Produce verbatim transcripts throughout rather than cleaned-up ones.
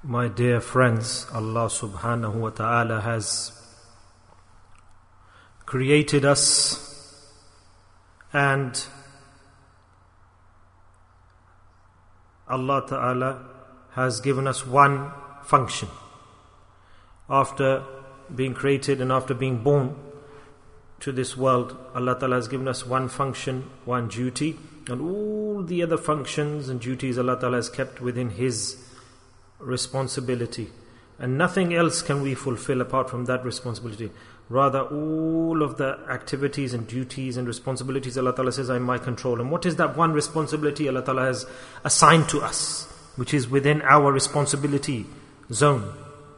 My dear friends, Allah subhanahu wa ta'ala has created us and Allah ta'ala has given us one function. After being created and after being born to this world, Allah ta'ala has given us one function, one duty, and all the other functions and duties Allah ta'ala has kept within His responsibility, and nothing else can we fulfill apart from that responsibility. Rather, all of the activities and duties and responsibilities Allah Ta'ala says are in my control. And what is that one responsibility Allah Ta'ala has assigned to us, which is within our responsibility zone?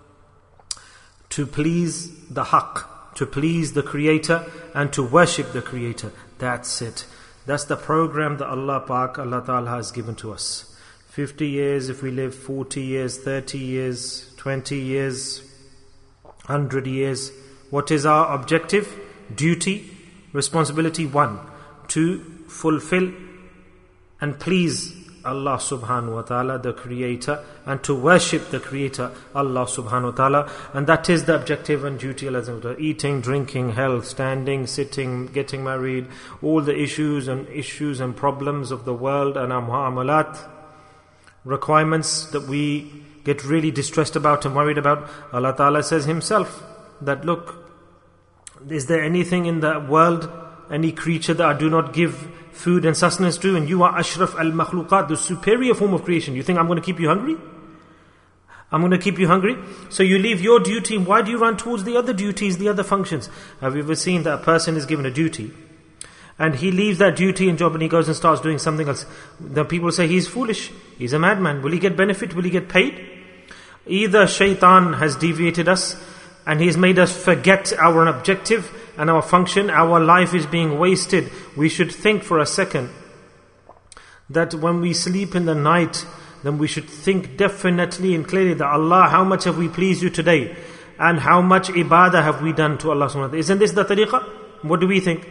To please the Haqq, to please the Creator, and to worship the Creator. That's it. That's the program that Allah Pak, Allah Ta'ala has given to us. fifty years if we live, forty years, thirty years, twenty years, one hundred years. What is our objective? Duty, responsibility, one. To fulfill and please Allah subhanahu wa ta'ala, the Creator, and to worship the Creator, Allah subhanahu wa ta'ala. And that is the objective and duty. Eating, drinking, health, standing, sitting, getting married, all the issues and issues and problems of the world and our mu'amalat, requirements that we get really distressed about and worried about. Allah Ta'ala says Himself that, look, is there anything in the world, any creature that I do not give food and sustenance to? And you are Ashraf al-Makhluqat, the superior form of creation. You think I'm going to keep you hungry? I'm going to keep you hungry? So you leave your duty, why do you run towards the other duties, the other functions? Have you ever seen that a person is given a duty and he leaves that duty and job and he goes and starts doing something else? The people say he's foolish, he's a madman. Will he get benefit? Will he get paid? Either shaitan has deviated us and he's made us forget our objective and our function. Our life is being wasted. We should think for a second that when we sleep in the night, then we should think definitely and clearly that Allah, how much have we pleased you today? And how much ibadah have we done to Allah subhanahu wa ta'ala? Isn't this the tariqah? What do we think?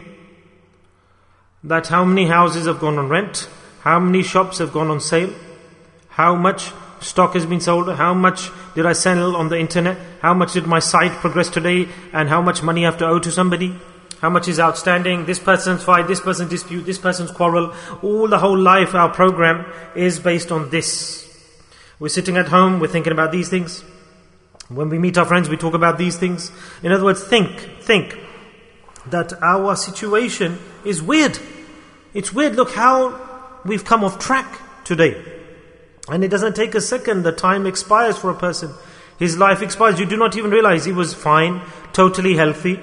That how many houses have gone on rent, how many shops have gone on sale, how much stock has been sold, how much did I sell on the internet, how much did my site progress today, and how much money I have to owe to somebody, how much is outstanding, this person's fight, this person's dispute, this person's quarrel. All the whole life, our program is based on this. We're sitting at home, we're thinking about these things. When we meet our friends, we talk about these things. In other words, think, think that our situation is weird. It's weird. Look how we've come off track today. And it doesn't take a second. The time expires for a person. His life expires. You do not even realize he was fine, totally healthy,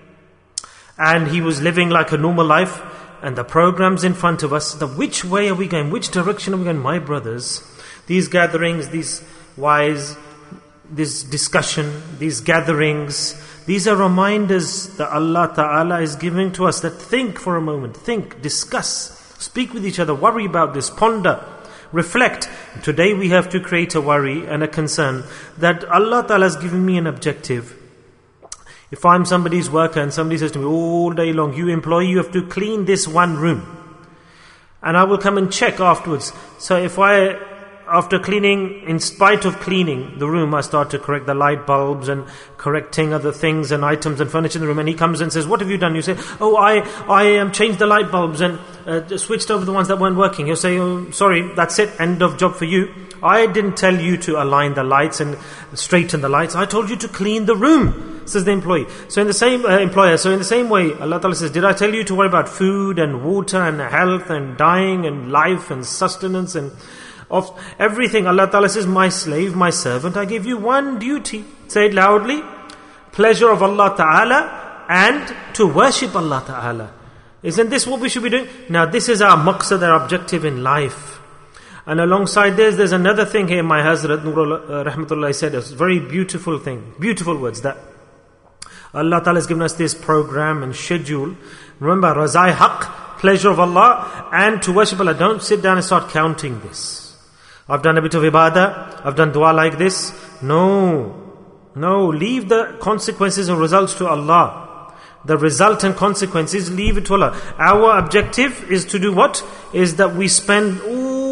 and he was living like a normal life. And the program's in front of us. The which way are we going? Which direction are we going? My brothers, these gatherings, these wise, this discussion, these gatherings, these are reminders that Allah Ta'ala is giving to us, that think for a moment, think, discuss, speak with each other, worry about this, ponder, reflect. Today we have to create a worry and a concern that Allah Ta'ala has given me an objective. If I'm somebody's worker and somebody says to me all day long, you employee, you have to clean this one room. And I will come and check afterwards. So if I... After cleaning, in spite of cleaning the room, I start to correct the light bulbs and correcting other things and items and furniture in the room. And he comes and says, what have you done? You say, oh, I I um, changed the light bulbs and uh, switched over the ones that weren't working. He'll say, oh, sorry, that's it, end of job for you. I didn't tell you to align the lights and straighten the lights. I told you to clean the room, says the employee. So in the same uh, employer, so in the same way, Allah Ta'ala says, did I tell you to worry about food and water and health and dying and life and sustenance and of everything? Allah Ta'ala says, my slave, my servant, I give you one duty. Say it loudly. Pleasure of Allah Ta'ala and to worship Allah Ta'ala. Isn't this what we should be doing? Now this is our maqsad, our objective in life. And alongside this, there's another thing here. My Hazrat Nurul uh, Rahmatullah said, a very beautiful thing, beautiful words, that Allah Ta'ala has given us this program and schedule. Remember, Razai Haqq, pleasure of Allah, and to worship Allah. Don't sit down and start counting this. I've done a bit of ibadah, I've done dua like this. No, no, leave the consequences and results to Allah. The result and consequences, leave it to Allah. Our objective is to do what? Is that we spend all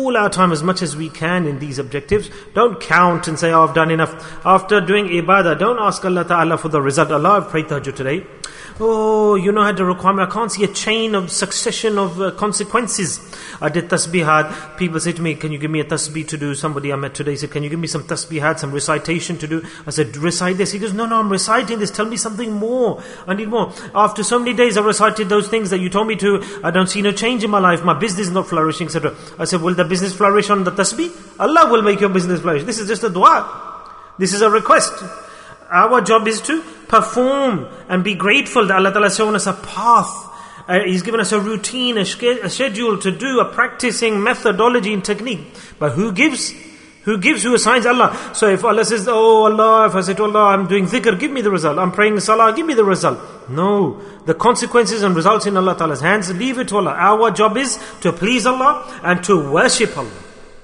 all our time as much as we can in these objectives. Don't count and say, oh, I've done enough. After doing ibadah, don't ask Allah Ta'ala for the result. Allah, I've prayed tahajjud today. Oh, you know, I had a requirement. I can't see a chain of succession of uh, consequences. I did tasbihat. People say to me, can you give me a tasbih to do? Somebody I met today said, can you give me some tasbihat, some recitation to do? I said, recite this. He goes, no, no, I'm reciting this. Tell me something more. I need more. After so many days, I recited those things that you told me to. I don't see no change in my life. My business is not flourishing, et cetera. I said, will the business flourish on the tasbih? Allah will make your business flourish. This is just a dua. This is a request. Our job is to perform and be grateful that Allah Ta'ala has shown us a path. Uh, he's given us a routine, a, sch- a schedule to do, a practicing methodology and technique. But who gives? Who gives? Who assigns? Allah. So if Allah says, oh Allah, if I say to Allah, I'm doing dhikr, give me the result. I'm praying salah, give me the result. No. The consequences and results in Allah Ta'ala's hands, leave it to Allah. Our job is to please Allah and to worship Allah.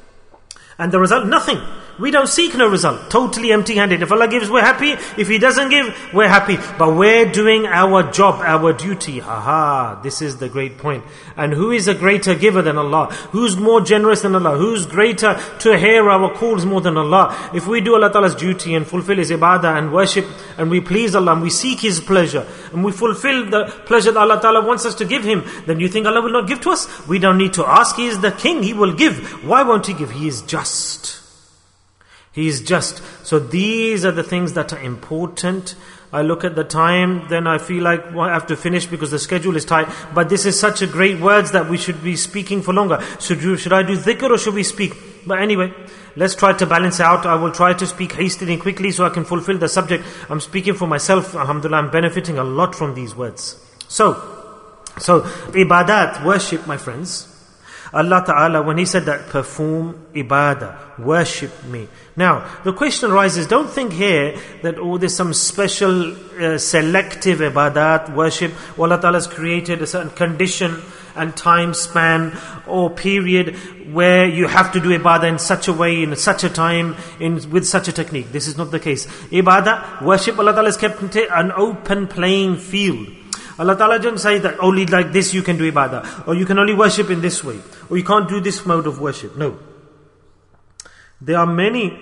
And the result, nothing. We don't seek no result. Totally empty-handed. If Allah gives, we're happy. If He doesn't give, we're happy. But we're doing our job, our duty. Aha, this is the great point. And who is a greater giver than Allah? Who's more generous than Allah? Who's greater to hear our calls more than Allah? If we do Allah Ta'ala's duty and fulfill His ibadah and worship, and we please Allah and we seek His pleasure, and we fulfill the pleasure that Allah Ta'ala wants us to give Him, then you think Allah will not give to us? We don't need to ask. He is the King. He will give. Why won't He give? He is just. He is just. So these are the things that are important. I look at the time, then I feel like well, I have to finish because the schedule is tight. But this is such a great words that we should be speaking for longer. Should, you, should I do dhikr or should we speak? But anyway, let's try to balance out. I will try to speak hastily and quickly so I can fulfill the subject. I'm speaking for myself. Alhamdulillah, I'm benefiting a lot from these words. So, so ibadat, worship, my friends. Allah Ta'ala, when He said that, perform ibadah, worship me. Now, the question arises, don't think here that, oh, there's some special uh, selective ibadat, worship. Allah Ta'ala has created a certain condition and time span or period where you have to do ibadah in such a way, in such a time, in with such a technique. This is not the case. Ibadah, worship, Allah Ta'ala has kept an open playing field. Allah Ta'ala didn't say that only like this you can do ibadah, or you can only worship in this way, or you can't do this mode of worship. No. There are many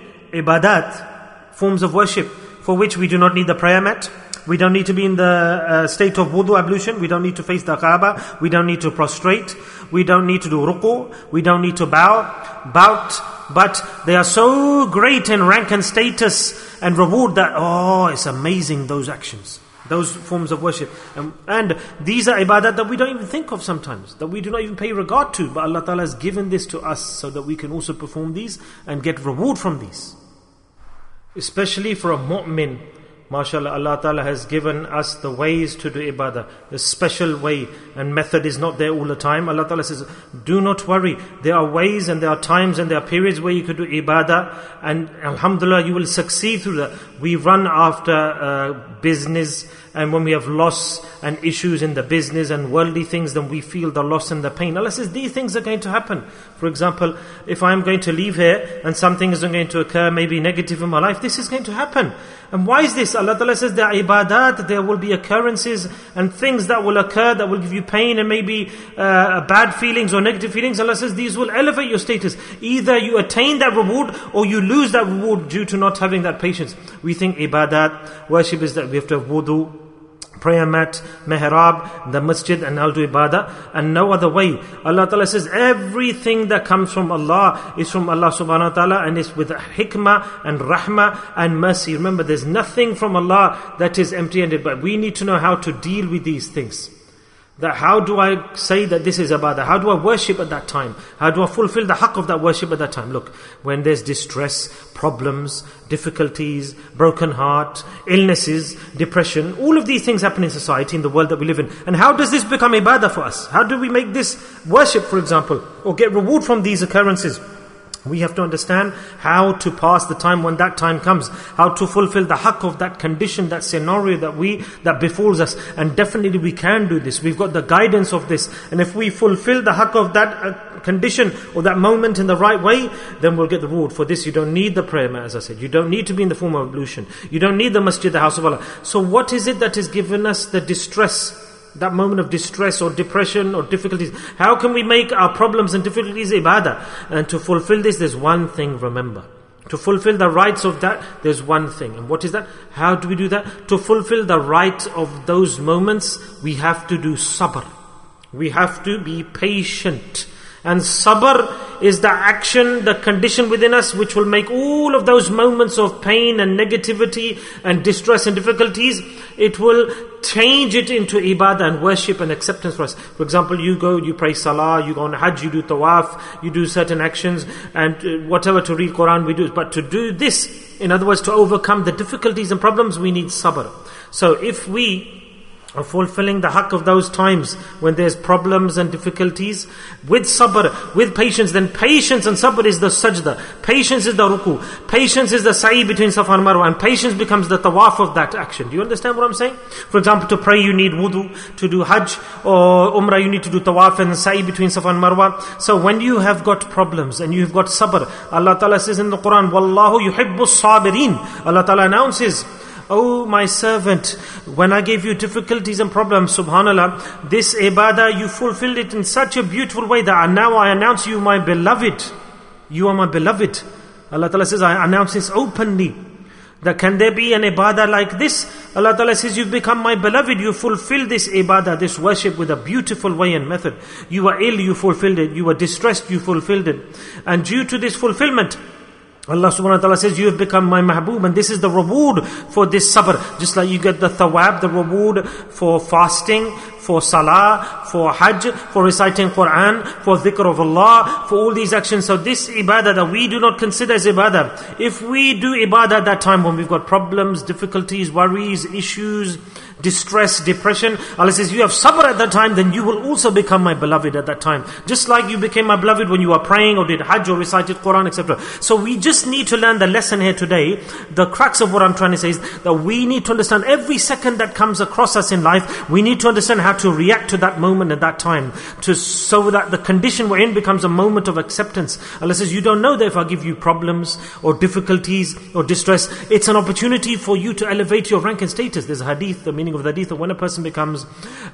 ibadat, forms of worship, for which we do not need the prayer mat. We don't need to be in the uh, state of wudu ablution. We don't need to face the Kaaba. We don't need to prostrate. We don't need to do ruku. We don't need to bow. Bout. But they are so great in rank and status and reward that, oh, it's amazing, those actions. Those forms of worship. And, and these are ibadat that we don't even think of sometimes, that we do not even pay regard to. But Allah Ta'ala has given this to us so that we can also perform these and get reward from these. Especially for a mu'min. MashaAllah, Allah Ta'ala has given us the ways to do ibadah. The special way and method is not there all the time. Allah Ta'ala says, do not worry. There are ways and there are times and there are periods where you could do ibadah. And alhamdulillah, you will succeed through that. We run after uh, business, and when we have loss and issues in the business and worldly things, then we feel the loss and the pain. Allah says, these things are going to happen. For example, if I'm going to leave here and something is going to occur, maybe negative in my life, this is going to happen. And why is this? Allah Ta'ala says there are ibadat, there will be occurrences and things that will occur that will give you pain and maybe uh, bad feelings or negative feelings. Allah says these will elevate your status. Either you attain that reward or you lose that reward due to not having that patience. We think ibadat, worship is that we have to have wudu, prayer mat, mihrab, the masjid, and I'll do ibadah, and no other way. Allah Ta'ala says everything that comes from Allah is from Allah subhanahu wa ta'ala, and it's with hikmah and rahmah and mercy. Remember, there's nothing from Allah that is empty-handed, but we need to know how to deal with these things. That how do I say that this is ibadah? How do I worship at that time? How do I fulfill the haqq of that worship at that time? Look, when there's distress, problems, difficulties, broken heart, illnesses, depression, all of these things happen in society, in the world that we live in. And how does this become ibadah for us? How do we make this worship, for example, or get reward from these occurrences? We have to understand how to pass the time when that time comes, how to fulfill the haqq of that condition, that scenario that we that befalls us. And definitely we can do this. We've got the guidance of this. And if we fulfill the haqq of that uh, condition or that moment in the right way, then we'll get the reward. For this you don't need the prayer mat, as I said. You don't need to be in the form of ablution. You don't need the masjid, the house of Allah. So what is it that has given us the distress? that moment of distress or depression or difficulties. How can we make our problems and difficulties ibadah? And to fulfill this, there's one thing, remember. To fulfill the rights of that, there's one thing. And what is that? How do we do that? To fulfill the right of those moments, we have to do sabr. We have to be patient. And sabr is the action, the condition within us which will make all of those moments of pain and negativity and distress and difficulties, it will change it into ibadah and worship and acceptance for us. For example, you go, you pray salah, you go on hajj, you do tawaf, you do certain actions, and whatever to read Quran we do. But to do this, in other words, to overcome the difficulties and problems, we need sabr. So if we are fulfilling the haqq of those times when there's problems and difficulties with sabr, with patience, then patience and sabr is the sajda, patience is the ruku, patience is the sa'i between Safa and Marwa, and patience becomes the tawaf of that action. Do you understand what I'm saying? For example, to pray you need wudu, to do hajj or umrah you need to do tawaf and sa'i between Safa and Marwa. So when you have got problems and you have got sabr, Allah Ta'ala says in the Quran, Wallahu yuhibbus sabirin. Allah Ta'ala announces, Oh my servant, when I gave you difficulties and problems, subhanallah, this ibadah, you fulfilled it in such a beautiful way that now I announce you my beloved. You are my beloved. Allah Ta'ala says, I announce this openly. That can there be an ibadah like this? Allah Ta'ala says, you've become my beloved. You fulfill this ibadah, this worship with a beautiful way and method. You were ill, you fulfilled it. You were distressed, you fulfilled it. And due to this fulfillment, Allah subhanahu wa ta'ala says, you have become my mahboob, and this is the reward for this sabr. Just like you get the thawab, the reward for fasting, for salah, for hajj, for reciting Quran, for dhikr of Allah, for all these actions. So this ibadah that we do not consider as ibadah, if we do ibadah at that time when we've got problems, difficulties, worries, issues, distress, depression, Allah says, you have sabr at that time, then you will also become my beloved at that time. Just like you became my beloved when you were praying or did hajj or recited Quran, et cetera. So we just need to learn the lesson here today. The crux of what I'm trying to say is that we need to understand every second that comes across us in life, we need to understand how to react to that moment at that time, to so that the condition we're in becomes a moment of acceptance. Allah says, you don't know that if I give you problems or difficulties or distress, it's an opportunity for you to elevate your rank and status. There's a hadith, the meaning of the hadith, that when a person becomes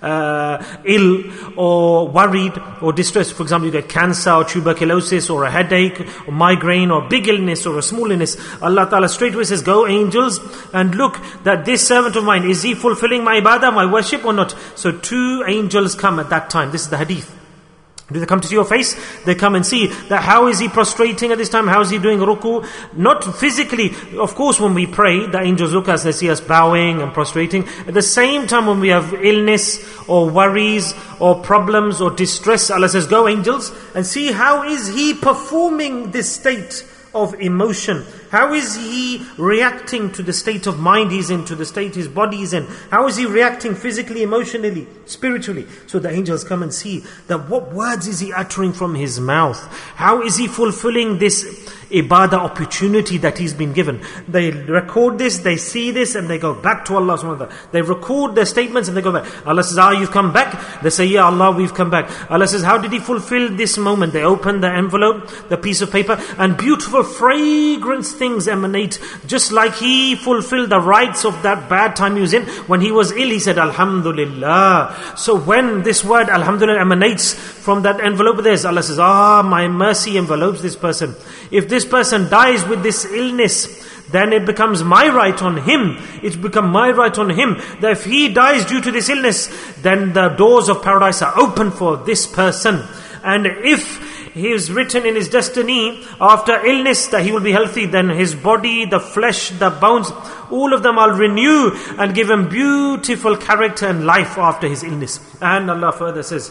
uh, ill or worried or distressed, for example, you get cancer or tuberculosis or a headache or migraine or big illness or a small illness, Allah Ta'ala straight away says, go angels and look that this servant of mine, is he fulfilling my ibadah, my worship or not? So two angels come at that time. This is the hadith. Do they come to see your face? They come and see that how is he prostrating at this time? How is he doing ruku? Not physically. Of course, when we pray, the angels look at us, they see us bowing and prostrating. At the same time, when we have illness or worries or problems or distress, Allah says, go angels and see how is he performing this state of emotion. How is he reacting to the state of mind he's in, to the state his body is in? How is he reacting physically, emotionally, spiritually? So the angels come and see that what words is he uttering from his mouth? How is he fulfilling this ibadah opportunity that he's been given? They record this, they see this, and they go back to Allah subhanahu wa ta'ala. They record their statements and they go back. Allah says, ah, you've come back? They say, yeah, Allah, we've come back. Allah says, how did he fulfill this moment? They open the envelope, the piece of paper, and beautiful fragrance things emanate, just like he fulfilled the rights of that bad time he was in. When he was ill, he said, Alhamdulillah. So when this word, Alhamdulillah, emanates from that envelope, there's Allah says, ah, my mercy envelopes this person. If this person dies with this illness, then it becomes my right on him. It's become my right on him that if he dies due to this illness, then the doors of paradise are open for this person. And if he is written in his destiny after illness that he will be healthy, then his body, the flesh, the bones, all of them I'll renew and give him beautiful character and life after his illness. And Allah further says,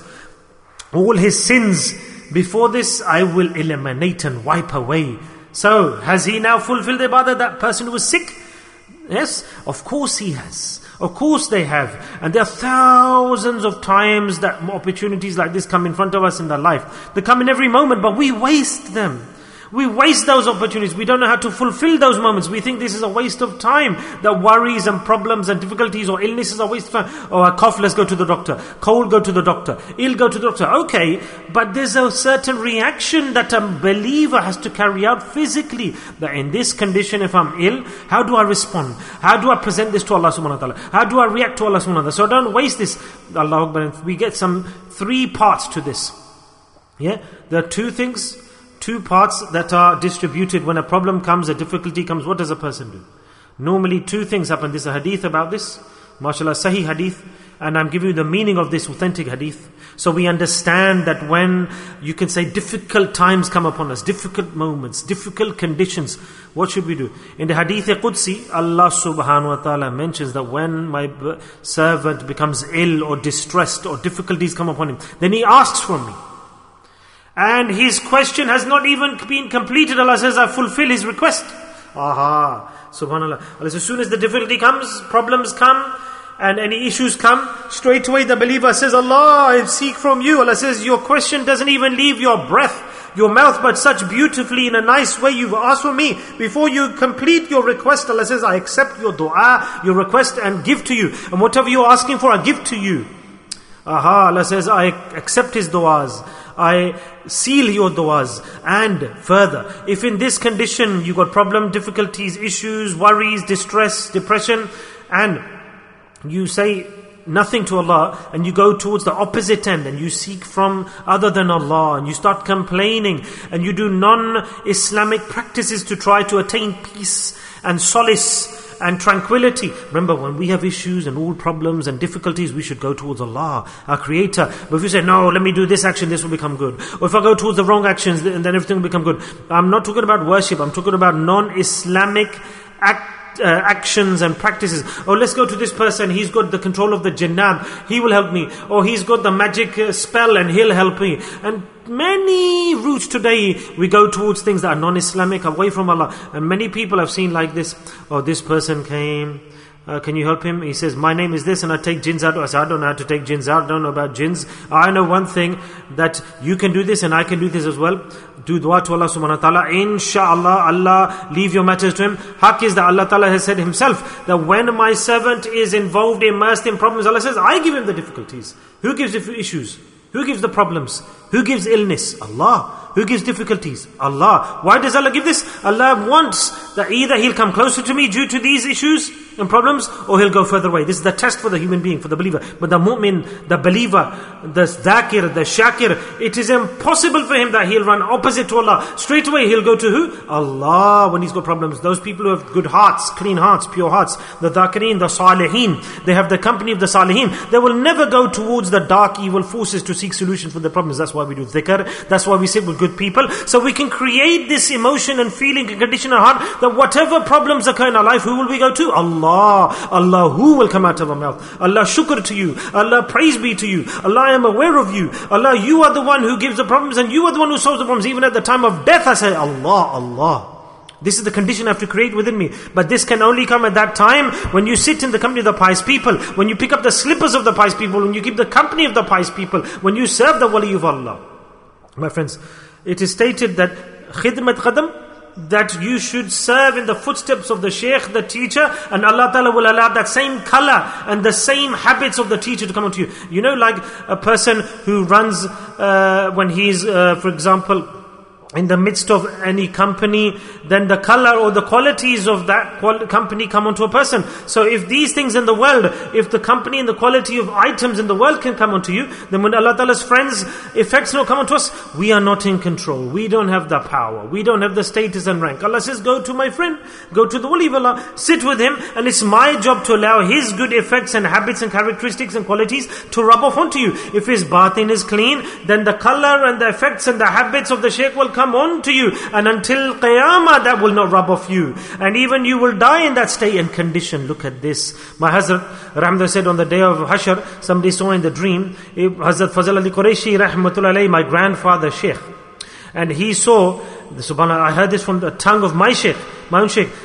all his sins before this I will eliminate and wipe away. So, has he now fulfilled the ibadah, that person who was sick? Yes, of course he has. Of course they have. And there are thousands of times that opportunities like this come in front of us in their life. They come in every moment, but we waste them. We waste those opportunities. We don't know how to fulfill those moments. We think this is a waste of time. The worries and problems and difficulties or illnesses are a waste of time. Oh, a cough, let's go to the doctor. Cold, go to the doctor. Ill, go to the doctor. Okay, but there's a certain reaction that a believer has to carry out physically. That in this condition, if I'm ill, how do I respond? How do I present this to Allah subhanahu wa ta'ala? How do I react to Allah subhanahu wa ta'ala? So don't waste this. Allah Akbar. We get some three parts to this. Yeah, there are two things. Two parts that are distributed. When a problem comes, a difficulty comes, what does a person do? Normally two things happen. There's a hadith about this. MashaAllah, Sahih hadith. And I'm giving you the meaning of this authentic hadith. So we understand that when you can say difficult times come upon us, difficult moments, difficult conditions, what should we do? In the hadith Qudsi, Allah subhanahu wa ta'ala mentions that when my servant becomes ill or distressed or difficulties come upon him, then he asks from me. And his question has not even been completed. Allah says, I fulfill his request. Aha, subhanallah. As soon as the difficulty comes, problems come, and any issues come, straight away the believer says, Allah, I seek from you. Allah says, your question doesn't even leave your breath, your mouth, but such beautifully in a nice way. You've asked for me. Before you complete your request, Allah says, I accept your dua, your request, and give to you. And whatever you're asking for, I give to you. Aha, Allah says, I accept his du'as. I seal your du'as. And further, if in this condition you got problem, difficulties, issues, worries, distress, depression, and you say nothing to Allah, and you go towards the opposite end, and you seek from other than Allah, and you start complaining, and you do non-Islamic practices to try to attain peace and solace and tranquility. Remember, when we have issues and all problems and difficulties, we should go towards Allah, our Creator. But if you say, no, let me do this action, this will become good. Or if I go towards the wrong actions, then everything will become good. I'm not talking about worship. I'm talking about non-Islamic act. Uh, actions and practices. Oh, let's go to this person, he's got the control of the jinnat, he will help me. Or he's got the magic uh, spell and he'll help me. And many routes today, we go towards things that are non-Islamic, away from Allah. And many people have seen like this. Oh, this person came, Uh, can you help him? He says, my name is this and I take jinns out. I say, I don't know how to take jinns out. I don't know about jinns. I know one thing, that you can do this and I can do this as well. Do dua to Allah subhanahu wa ta'ala. Insha'Allah, Allah, leave your matters to him. Haq is that Allah ta'ala has said himself, that when my servant is involved, immersed in problems, Allah says, I give him the difficulties. Who gives the issues? Who gives the problems? Who gives illness? Allah. Who gives difficulties? Allah. Why does Allah give this? Allah wants that either He'll come closer to me due to these issues and problems, or He'll go further away. This is the test for the human being, for the believer. But the mu'min, the believer, the dhakir, the shakir, it is impossible for him that he'll run opposite to Allah. Straight away he'll go to who? Allah when he's got problems. Those people who have good hearts, clean hearts, pure hearts, the dhakirin, the salihin, they have the company of the salihin. They will never go towards the dark evil forces to seek solutions for the problems. That's why we do dhikr. That's why we sit with good people. So we can create this emotion and feeling and condition in our heart that whatever problems occur in our life, who will we go to? Allah. Allah, who will come out of our mouth? Allah, shukr to you. Allah, praise be to you. Allah, I am aware of you. Allah, you are the one who gives the problems and you are the one who solves the problems. Even at the time of death, I say, Allah, Allah. This is the condition I have to create within me. But this can only come at that time when you sit in the company of the pious people, when you pick up the slippers of the pious people, when you keep the company of the pious people, when you serve the wali of Allah. My friends, it is stated that khidmat qadam, that you should serve in the footsteps of the Shaykh, the teacher, and Allah Ta'ala will allow that same color and the same habits of the teacher to come onto you. You know, like a person who runs, uh, when he's, uh, for example, in the midst of any company, then the color or the qualities of that qual- company come onto a person. So if these things in the world, if the company and the quality of items in the world can come onto you, then when Allah Ta'ala's friends' effects don't come onto us, we are not in control. We don't have the power. We don't have the status and rank. Allah says, go to my friend, go to the wali of Allah, sit with him, and it's my job to allow his good effects and habits and characteristics and qualities to rub off onto you. If his batin is clean, then the color and the effects and the habits of the Shaykh will come on to you, and until Qiyamah that will not rub off you, and even you will die in that state and condition. Look at this. My Hazrat Rahmah said on the day of Hashr, somebody saw in the dream Hazrat Fazal Ali Qureshi Rahmatullah alayhi, my grandfather Shaykh, and he saw, subhanAllah, I heard this from the tongue of my Shaykh, my own Shaykh,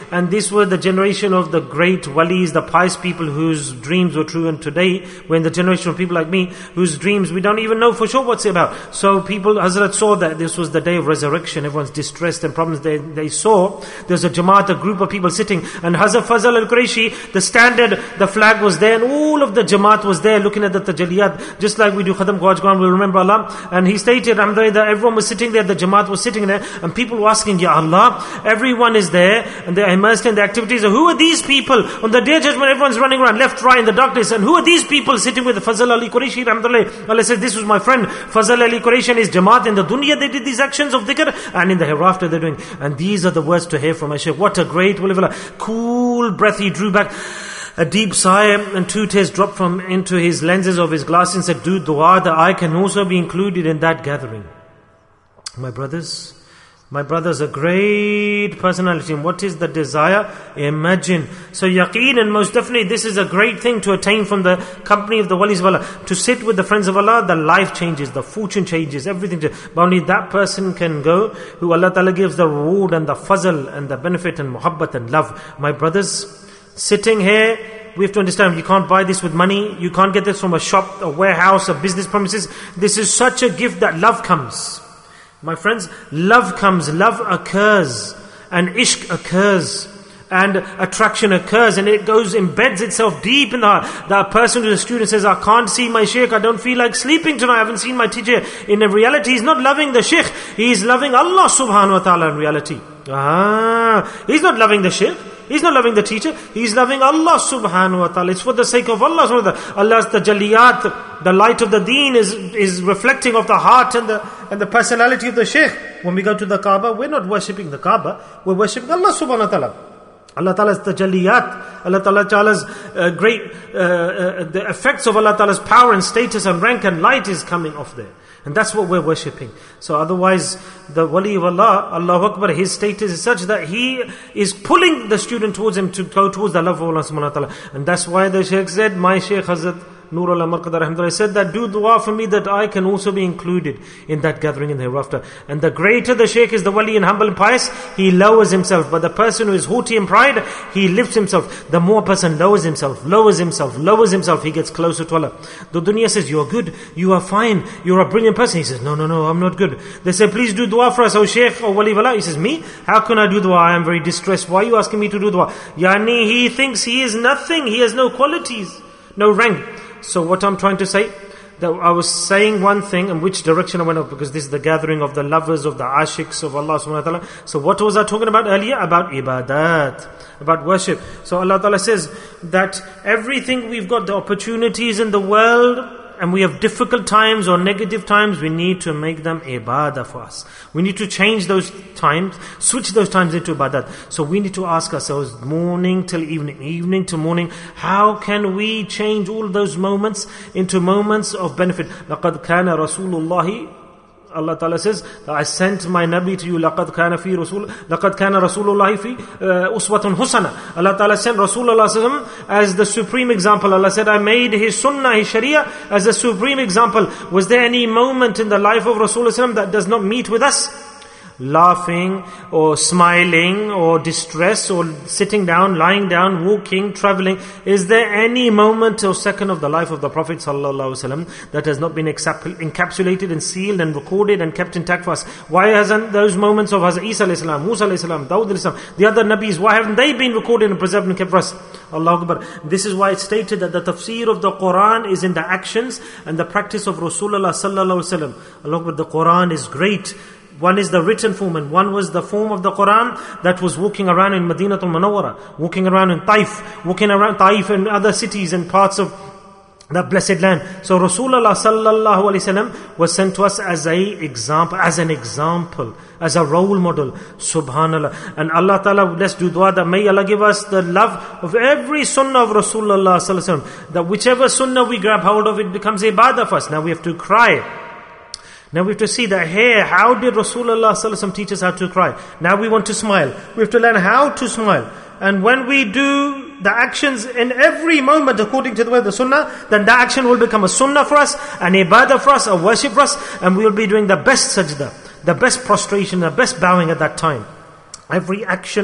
And these were the generation of the great walis, the pious people whose dreams were true. And today, we're in the generation of people like me, whose dreams we don't even know for sure what's it about. So people, Hazrat saw that this was the day of resurrection. Everyone's distressed and problems. They, they saw there's a Jamaat, a group of people sitting. And Hazrat Fazal al-Qurayshi, the standard, the flag was there, and all of the Jamaat was there looking at the Tajalliyat. Just like we do Khatam Khawaj Quran, we remember Allah. And he stated, Alhamdulillah, that everyone was sitting there, the Jamaat was sitting there, and people were asking, Ya Allah, everyone is there, and they're immersed in the activities. Who are these people? On the day of judgment, everyone's running around left, right in the darkness. And who are these people sitting with Fazal Ali Qurayshi? Alhamdulillah. Allah says, this was my friend Fazal Ali Qurayshi and his Jamaat. In the dunya they did these actions of dhikr, and in the hereafter they're doing. And these are the words to hear from my Shaykh. What a great wali of Allah. Cool breath, he drew back a deep sigh, and two tears dropped from into his lenses of his glasses, and said, do dua that I can also be included in that gathering. My brothers, my brothers, a great personality. And what is the desire? Imagine. So yaqeen, and most definitely this is a great thing to attain from the company of the walis of Allah. To sit with the friends of Allah, the life changes, the fortune changes, everything changes. But only that person can go who Allah Ta'ala gives the reward and the fazl and the benefit and muhabbat and love. My brothers, sitting here, we have to understand, you can't buy this with money. You can't get this from a shop, a warehouse, a business premises. This is such a gift that love comes. My friends, love comes, love occurs, and ishq occurs, and attraction occurs, and it goes, embeds itself deep in the heart. That person who's a student says, I can't see my Shaykh, I don't feel like sleeping tonight, I haven't seen my teacher. In reality, he's not loving the Shaykh, he's loving Allah subhanahu wa ta'ala in reality. Ah, he's not loving the Shaykh. He's not loving the teacher, he's loving Allah subhanahu wa ta'ala. It's for the sake of Allah subhanahu wa ta'ala. Allah's tajalliyat, the light of the deen is, is reflecting of the heart and the, and the personality of the Shaykh. When we go to the Kaaba, we're not worshipping the Kaaba, we're worshipping Allah subhanahu wa ta'ala. Allah Ta'ala's tajalliyat, Allah Ta'ala's uh, great, uh, uh, the effects of Allah Ta'ala's power and status and rank and light is coming off there. And that's what we're worshipping. So otherwise, the wali of Allah, Allahu Akbar, his status is such that he is pulling the student towards him to go towards the love of Allah subhanahu wa ta'ala. And that's why the Shaykh said, my Shaykh Hazrat Nur Allah Marqadar Rahmatullah said that do dua for me that I can also be included in that gathering in the hereafter. And the greater the Shaykh is, the wali and humble and pious, he lowers himself. But the person who is haughty and pride, he lifts himself. The more person lowers himself, lowers himself, lowers himself, he gets closer to Allah. The dunya says, you are good, you are fine, you are a brilliant person. He says, no, no, no, I'm not good. They say, please do dua for us, O Shaykh or wali of Allah. He says, me? How can I do dua? I am very distressed. Why are you asking me to do dua? Yani, he thinks he is nothing, he has no qualities, no rank. So what I'm trying to say, that I was saying one thing, and which direction I went up, because this is the gathering of the lovers, of the ashiks of Allah subhanahu wa ta'ala. So what was I talking about earlier? About ibadat, about worship. So Allah Ta'ala says that everything we've got, the opportunities in the world, and we have difficult times or negative times, we need to make them ibadah for us. We need to change those times, switch those times into ibadat. So we need to ask ourselves, morning till evening, evening to morning, how can we change all those moments into moments of benefit? لَقَدْ كَانَ رَسُولُ اللَّهِ, Allah Ta'ala says, I sent my Nabi to you, لَقَدْ كَانَ فِي رَسُولُ لَقَدْ كَانَ رَسُولُ اللَّهِ فِي أُسْوَةٌ حُسَنَةٌ. Allah Ta'ala sent Rasulullah as the supreme example. Allah said, I made his sunnah, his sharia as a supreme example. Was there any moment in the life of Rasulullah that does not meet with us? Laughing or smiling or distress or sitting down, lying down, walking, traveling. Is there any moment or second of the life of the Prophet ﷺ that has not been encapsulated and sealed and recorded and kept intact for us? Why hasn't those moments of Hazrat Isa alayhi salam, Musa alayhi salam, Dawud alayhi salam, the other Nabis, why haven't they been recorded and preserved and kept for us? Allahu Akbar. This is why it's stated that the tafsir of the Quran is in the actions and the practice of Rasulullah sallallahu alaihi wasallam. Allahu Akbar. The Quran is great. One is the written form, and one was the form of the Quran that was walking around in Madinatul Munawwara, walking around in Taif, walking around Taif and other cities and parts of the blessed land. So Rasulullah sallallahu alaihi wasallam was sent to us as a example, as an example, as a role model. Subhanallah. And Allah Ta'ala, let's do dua that may Allah give us the love of every sunnah of Rasulullah sallallahu alaihi wasallam. That whichever sunnah we grab hold of, it becomes ibadah for us. Now we have to cry. Now we have to see that here, how did Rasulullah sallallahu alaihi wasallam teach us how to cry? Now we want to smile. We have to learn how to smile. And when we do the actions in every moment according to the way of the sunnah, then that action will become a sunnah for us, an ibadah for us, a worship for us, and we will be doing the best sajda, the best prostration, the best bowing at that time. Every action,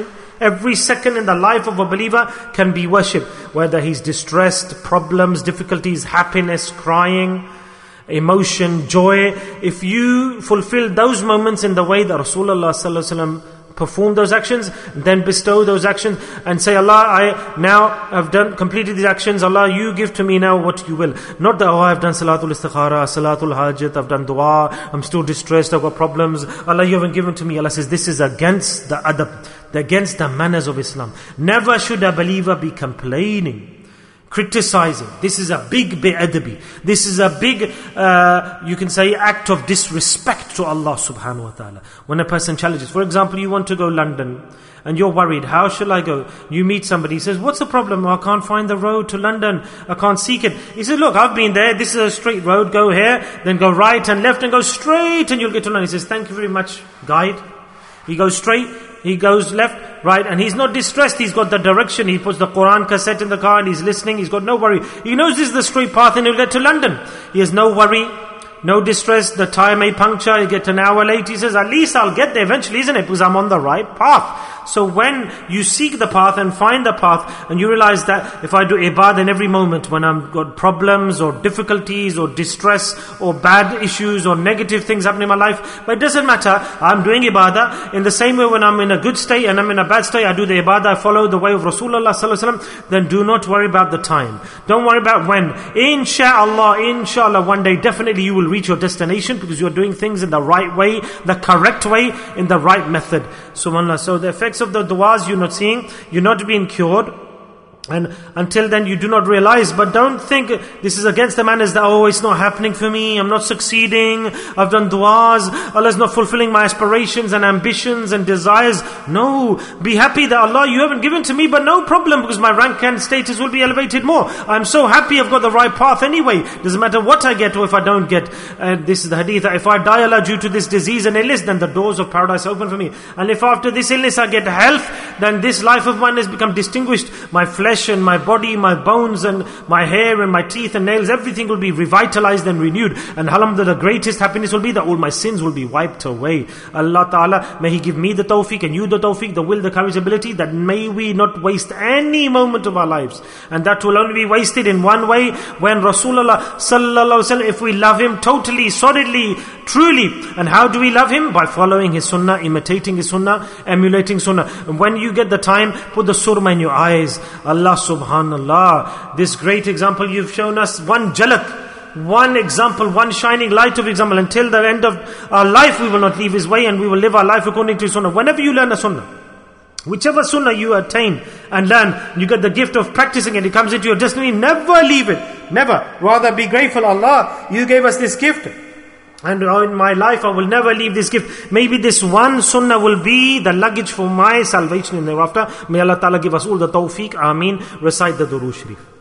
Every second in the life of a believer can be worship. Whether he's distressed, problems, difficulties, happiness, crying, emotion, joy. If you fulfill those moments in the way that Rasulullah sallallahu alaihi wasallam perform those actions, then bestow those actions and say, Allah, I now have done completed these actions. Allah, you give to me now what you will. Not that, oh, I've done Salatul Istikhara, Salatul Hajat, I've done dua, I'm still distressed, I've got problems. Allah, you haven't given to me. Allah says, this is against the adab, against the manners of Islam. Never should a believer be complaining, criticizing. This is a big bi'adabi. This is a big, uh, you can say, act of disrespect to Allah subhanahu wa ta'ala. When a person challenges, for example, you want to go London and you're worried, how shall I go? You meet somebody, he says, what's the problem? Oh, I can't find the road to London. I can't seek it. He says, look, I've been there. This is a straight road. Go here, then go right and left and go straight and you'll get to London. He says, thank you very much, guide. He goes straight. He goes left, right, and he's not distressed. He's got the direction. He puts the Quran cassette in the car and he's listening. He's got no worry. He knows this is the straight path and he'll get to London. He has no worry, no distress. The tire may puncture. He'll get an hour late. He says, at least I'll get there eventually, isn't it? Because I'm on the right path. So when you seek the path and find the path and you realize that if I do ibadah in every moment when I've got problems or difficulties or distress or bad issues or negative things happening in my life, but it doesn't matter, I'm doing ibadah. In the same way when I'm in a good state and I'm in a bad state, I do the ibadah, I follow the way of Rasulullah sallallahu alaihi wasallam, then do not worry about the time. Don't worry about when. Insha'Allah, inshallah, one day definitely you will reach your destination because you're doing things in the right way, the correct way, in the right method. SubhanAllah. So the effects of the du'as you're not seeing, you're not being cured, and until then you do not realize. But don't think this is against the manners that, oh, it's not happening for me, I'm not succeeding, I've done du'as, Allah's not fulfilling my aspirations and ambitions and desires. No, be happy that Allah, you haven't given to me, but no problem, because my rank and status will be elevated more. I'm so happy I've got the right path anyway. Doesn't matter what I get or if I don't get. And this is the hadith, that if I die, Allah, due to this disease and illness, then the doors of paradise open for me. And if after this illness I get health, then this life of mine has become distinguished. My flesh and my body, my bones and my hair and my teeth and nails, everything will be revitalized and renewed. And alhamdulillah, the greatest happiness will be that all my sins will be wiped away. Allah Ta'ala, may He give me the tawfiq and you the tawfiq, the will, the courage, ability, that may we not waste any moment of our lives. And that will only be wasted in one way, when Rasulullah sallallahu alaihi wasallam, if we love him totally, solidly, truly. And how do we love him? By following his sunnah, imitating his sunnah, emulating sunnah. And when you get the time, put the surma in your eyes. Allah subhanallah, this great example you've shown us, one jalak, one example, one shining light of example. Until the end of our life we will not leave his way and we will live our life according to his sunnah. Whenever you learn a sunnah, whichever sunnah you attain and learn, you get the gift of practicing it, it comes into your destiny, never leave it, never. Rather be grateful, Allah, you gave us this gift. And in my life I will never leave this gift. Maybe this one sunnah will be the luggage for my salvation in the hereafter. May Allah Ta'ala give us all the tawfiq. Ameen. Recite the Durood Sharif.